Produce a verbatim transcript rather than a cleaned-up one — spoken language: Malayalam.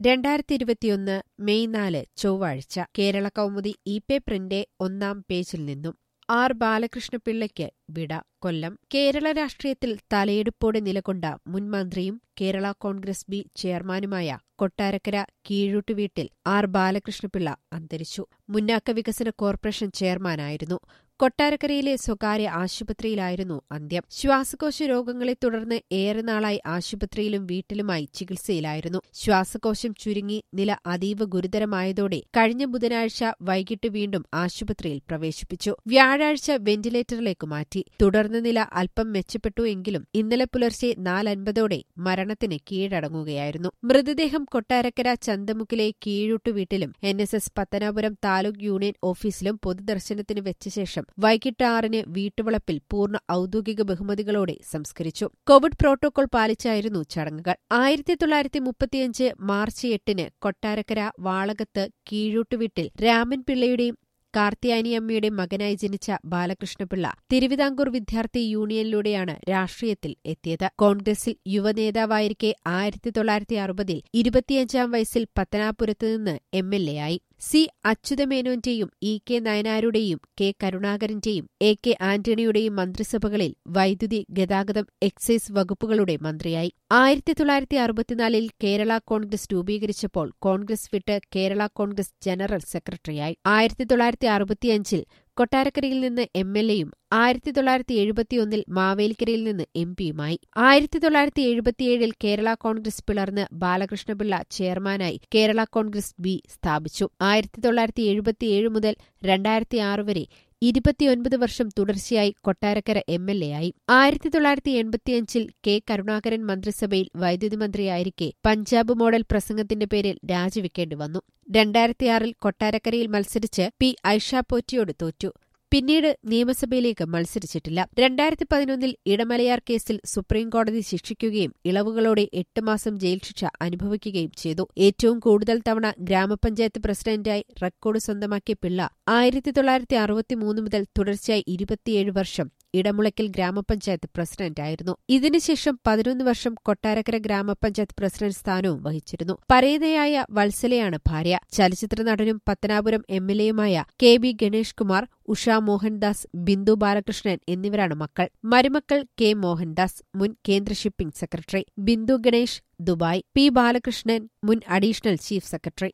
രണ്ടായിരത്തി ഇരുപത്തിയൊന്ന് മെയ് നാല് ചൊവ്വാഴ്ച കേരള കൗമുദി ഇ പേപ്പറിന്റെ ഒന്നാം പേജിൽ നിന്നും ആർ ബാലകൃഷ്ണപിള്ളയ്ക്ക് വിട. കൊല്ലം. കേരള രാഷ്ട്രീയത്തിൽ തലയെടുപ്പോടെ നിലകൊണ്ട മുൻ മന്ത്രിയും കേരള കോൺഗ്രസ് ബി ചെയർമാനുമായ കൊട്ടാരക്കര കീഴൂട്ടുവീട്ടിൽ ആർ ബാലകൃഷ്ണപിള്ള അന്തരിച്ചു. മുന്നാക്ക വികസന കോർപ്പറേഷൻ ചെയർമാനായിരുന്നു. കൊട്ടാരക്കരയിലെ സ്വകാര്യ ആശുപത്രിയിലായിരുന്നു അന്ത്യം. ശ്വാസകോശ രോഗങ്ങളെ തുടർന്ന് ഏറെ നാളായി ആശുപത്രിയിലും വീട്ടിലുമായി ചികിത്സയിലായിരുന്നു. ശ്വാസകോശം ചുരുങ്ങി നില അതീവ ഗുരുതരമായതോടെ കഴിഞ്ഞ ബുധനാഴ്ച വൈകിട്ട് വീണ്ടും ആശുപത്രിയിൽ പ്രവേശിപ്പിച്ചു. വ്യാഴാഴ്ച വെന്റിലേറ്ററിലേക്ക് മാറ്റി. തുടർന്ന് നില അല്പം മെച്ചപ്പെട്ടു എങ്കിലും ഇന്നലെ പുലർച്ചെ നാലൻപതോടെ മരണത്തിന് കീഴടങ്ങുകയായിരുന്നു. മൃതദേഹം കൊട്ടാരക്കര ചന്തമുക്കിലെ കീഴൂട്ടുവീട്ടിലും N S S Pathanapuram taluk union ഓഫീസിലും പൊതുദർശനത്തിന് വെച്ച ശേഷം വൈകിട്ട് ആറിന് വീട്ടുവളപ്പിൽ പൂർണ്ണ ഔദ്യോഗിക ബഹുമതികളോടെ സംസ്കരിച്ചു. കോവിഡ് പ്രോട്ടോകോൾ പാലിച്ചായിരുന്നു ചടങ്ങുകൾ. ആയിരത്തി തൊള്ളായിരത്തി മുപ്പത്തിയഞ്ച് മാർച്ച് എട്ടിന് കൊട്ടാരക്കര വാളകത്ത് കീഴൂട്ടുവീട്ടിൽ രാമൻ പിള്ളയുടെയും കാർത്തിയാനിയമ്മയുടെ മകനായി ജനിച്ച ബാലകൃഷ്ണപിള്ള തിരുവിതാംകൂർ വിദ്യാർത്ഥി യൂണിയനിലൂടെയാണ് രാഷ്ട്രീയത്തിൽ എത്തിയത്. കോൺഗ്രസിൽ യുവനേതാവായിരിക്കെ ആയിരത്തി തൊള്ളായിരത്തി അറുപതിൽ ഇരുപത്തിയഞ്ചാം വയസ്സിൽ പത്തനാപുരത്തുനിന്ന് എം എൽ എ ആയി. സി അച്യുതമേനോന്റെയും ഇ കെ നയനാരുടെയും കെ കരുണാകരന്റെയും എ കെ ആന്റണിയുടെയും മന്ത്രിസഭകളിൽ വൈദ്യുതി, ഗതാഗതം, എക്സൈസ് വകുപ്പുകളുടെ മന്ത്രിയായി. ആയിരത്തി തൊള്ളായിരത്തി അറുപത്തിനാലിൽ കേരള കോൺഗ്രസ് രൂപീകരിച്ചപ്പോൾ കോൺഗ്രസ് വിട്ട് കേരള കോൺഗ്രസ് ജനറൽ സെക്രട്ടറിയായി. ആയിരത്തി തൊള്ളായിരത്തി അറുപത്തിയഞ്ചിൽ കൊട്ടാരക്കരയിൽ നിന്ന് എം എൽ എയും ആയിരത്തി തൊള്ളായിരത്തി എഴുപത്തിയൊന്നിൽ മാവേലിക്കരയിൽ നിന്ന് എം പിയുമായി. ആയിരത്തി തൊള്ളായിരത്തി എഴുപത്തിയേഴിൽ കേരള കോൺഗ്രസ് പിളർന്ന് ബാലകൃഷ്ണപിള്ള ചെയർമാനായി കേരള കോൺഗ്രസ് ബി സ്ഥാപിച്ചു. ആയിരത്തി തൊള്ളായിരത്തി എഴുപത്തിയേഴ് മുതൽ രണ്ടായിരത്തി ആറ് വരെ ഇരുപത്തിയൊൻപത് വർഷം തുടർച്ചയായി കൊട്ടാരക്കര എം എൽ എ ആയി. ആയിരത്തി തൊള്ളായിരത്തി എൺപത്തിയഞ്ചിൽ കെ കരുണാകരൻ മന്ത്രിസഭയിൽ വൈദ്യുതി മന്ത്രിയായിരിക്കെ പഞ്ചാബ് മോഡൽ പ്രസംഗത്തിന്റെ പേരിൽ രാജിവെക്കേണ്ടി വന്നു. രണ്ടായിരത്തിയാറിൽ കൊട്ടാരക്കരയിൽ മത്സരിച്ച് പി ഐഷ പോറ്റിയോട് തോറ്റു. പിന്നീട് നിയമസഭയിലേക്ക് മത്സരിച്ചിട്ടില്ല. രണ്ടായിരത്തി പതിനൊന്നിൽ ഇടമലയാർ കേസിൽ സുപ്രീംകോടതി ശിക്ഷിക്കുകയും ഇളവുകളോടെ എട്ട് മാസം ജയിൽ ശിക്ഷ അനുഭവിക്കുകയും ചെയ്തു. ഏറ്റവും കൂടുതൽ തവണ ഗ്രാമപഞ്ചായത്ത് പ്രസിഡന്റായി റെക്കോർഡ് സ്വന്തമാക്കിയ പിള്ള ആയിരത്തി തൊള്ളായിരത്തി അറുപത്തിമൂന്ന് മുതൽ തുടർച്ചയായി ഇരുപത്തിയേഴ് വർഷം ഇടമുളയ്ക്കൽ ഗ്രാമപഞ്ചായത്ത് പ്രസിഡന്റായിരുന്നു. ഇതിനുശേഷം പതിനൊന്ന് വർഷം കൊട്ടാരക്കര ഗ്രാമപഞ്ചായത്ത് പ്രസിഡന്റ് സ്ഥാനവും വഹിച്ചിരുന്നു. പരേതയായ വത്സലയാണ് ഭാര്യ. ചലച്ചിത്ര നടനും പത്തനാപുരം എം എൽ എയുമായ കെ ബി ഗണേഷ് കുമാർ, ഉഷ മോഹൻദാസ്, ബിന്ദു ബാലകൃഷ്ണൻ എന്നിവരാണ് മക്കൾ. മരുമക്കൾ കെ മോഹൻദാസ്, മുൻ കേന്ദ്ര shipping secretary; Bindu Ganesh, Dubai; P Balakrishnan, മുൻ അഡീഷണൽ ചീഫ് സെക്രട്ടറി.